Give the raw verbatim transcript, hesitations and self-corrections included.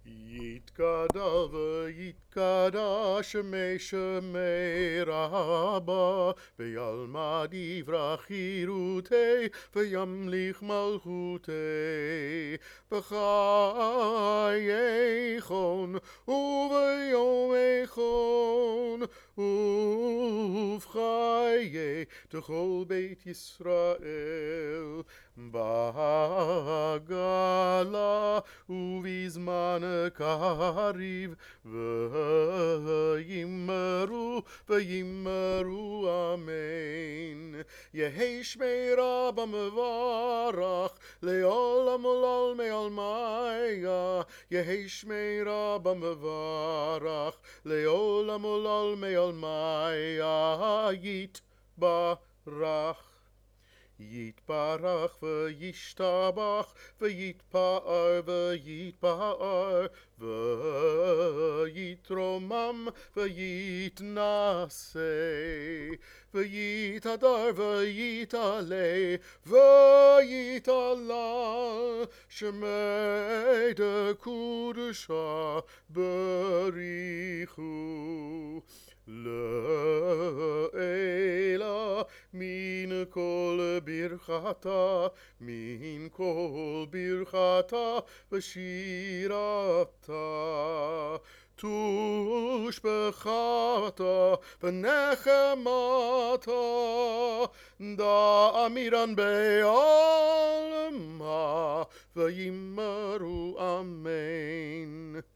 יתגדל ויתגדל שמי שמי רבה וילמד יברח חירותי וימליך מלכותי בחיי חון וביומי חון ובחיי תכל בית ישראל בעגלה ובזמן קריב וימרו וימרו אמן. יהי שמי רבא מברך לעולם ולעולמי עלמיה. יהי שמי רבא מברך לעולם ולעולמי עלמיה. יתברך יתברך וישתבח ויתפאר ויתפאר ויתרומם ויתנשא ויתהדר ויתעלה ויתהלל שמי דקודשא בריחו לעילה מן כל ברכתה מן כל ברכתה ושירתה תושבחתה ונחמתה דאמירן בעלמא ויאמרו אמן.